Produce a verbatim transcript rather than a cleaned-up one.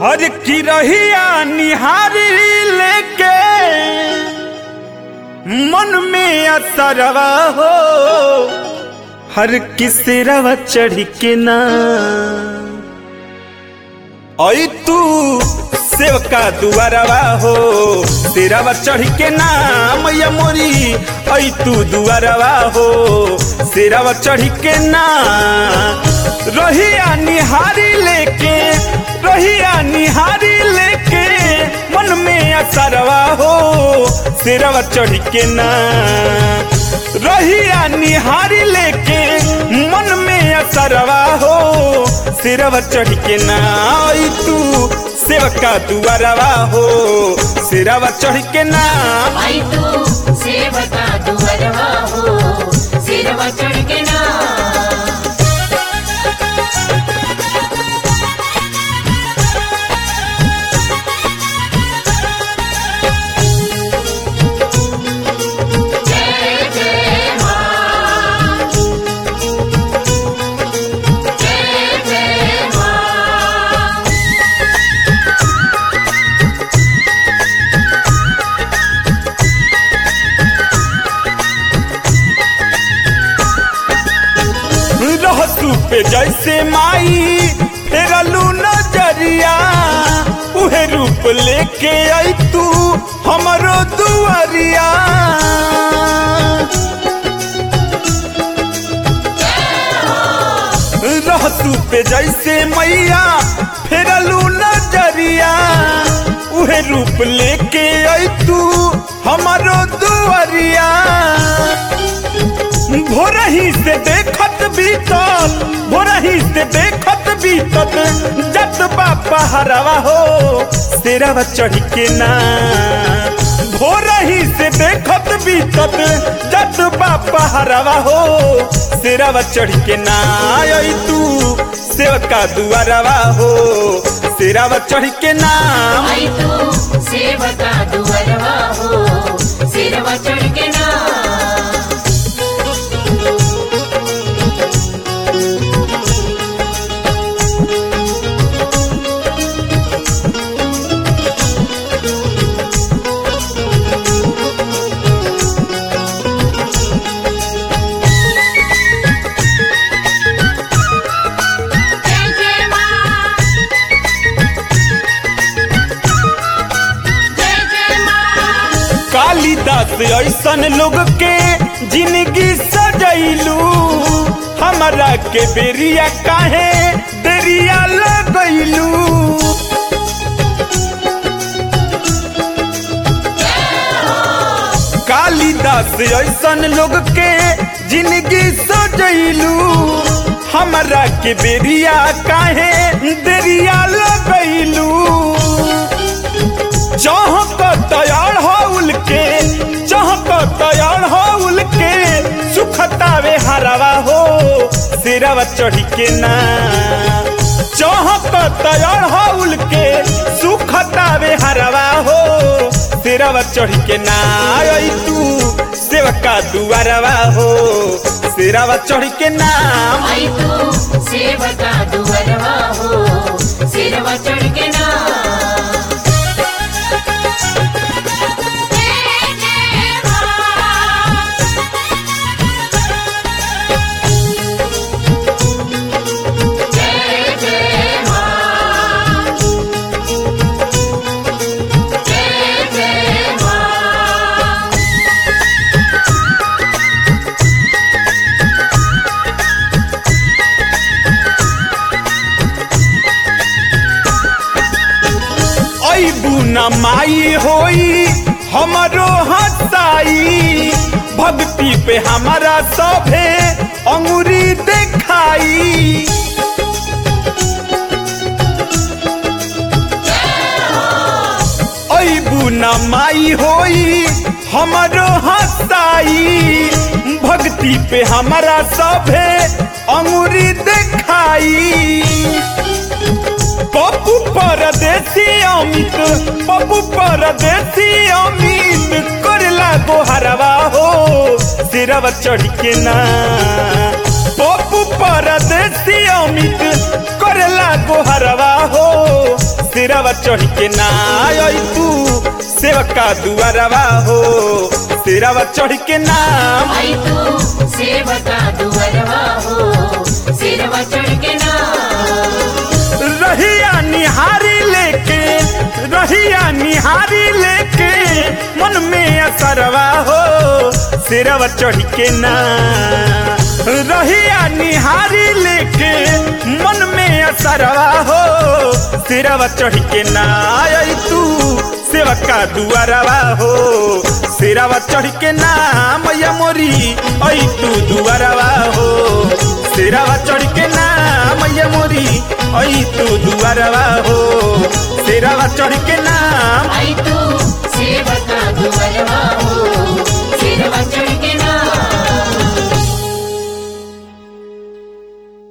हर की रहिया निहारी लेके मन में असरवा हो, हर किसरवा चढ़ के ना आई तू सेवका दुआरवा हो, तेरावा चढ़ के ना मैया मोरी आई तू दुआरवा हो, तेरावा चढ़ के ना रहिया निहारी लेके रहिया निहारी लेके मन में असरवा हो, तेरावा चढ़ के ना रहिया निहारी लेके मन में असरवा हो, तेरावा चढ़ के ना आई तू सेवका दुआरवा हो, तेरावा चढ़ के ना आई तू सेवका दुआरवा हो, तेरावा चढ़ के ना पे जैसे माई फेरलू नजरिया उहे रूप लेके आई तू हमरो दुआरिया, रहतू पे जैसे मैया फेरलू नजरिया उहे रूप लेके आई तू हमरो दुआरिया, भोरही से देखत बीतत भोरही से देखत बीतत जत बापा हरवा हो, तेरावा चढ़ के ना भोरही से देखत बीतत जत बापा हरवा हो, तेरावा चढ़ के ना आई तू सेवका दुआरवा हो, तेरावा चढ़ के ना आई तू सेवका दुआरवा हो, तेरावा चढ़ के ना कालिदास ऐसन लोग के जिंदगी सजैलू, हमारा के बेरिया काहे देरिया लगैलू, कालिदास ऐसन लोग के जिंदगी सजैलू, हमारा के बेरिया काहे देरिया लगैलू, चाहक तैयार हो उलके चाहक तैयार हो उलके सुखतावे हरवा हो, तेरावा चढ़ के ना चाहक तैयार हो उलके सुखतावे हरवा हो, तेरावा चढ़ के ना आई तू सेवका दुआरवा हो, तेरावा चढ़ के ना आई तू सेवका दुआरवा हो, तेरावा चढ़ के ना ना माई होई हमरो हसाई, भक्ति पे हमारा सभे अंगुरी देखाई, अबू ना माई होई हमरो हसाई, भक्ति पे हमारा सभे अंगुरी देखाई, पप्पू परदेसी अमित पप्पू परदेसी अमित करला गोहरवा हो, तेरावा चढ़ के ना पप्पू परदेसी अमित करला गोहरवा हो, सिरवा चढ़ के ना आई तू सेवका दुआरवा हो सिरवा चढ़ के नाम आई तू सेवका दुअरवा हो सिरवा चढ़ के नाम रहिया निहारी लेके रहिया निहारी लेके मन में असरवा हो सिरवा चढ़ के ना रहिया निहारी लेके मन में असरवा हो सिरवा चढ़ के ना आई तू सेवका दुआरवा हो सिरवा चढ़ के ना मैया मोरी आई तू दुआरवा हो सिरवा चढ़ के ना मैया मोरी आई तू दुआरवा हो सिरवा चढ़ के नाम आई तू सेवका दुअरवा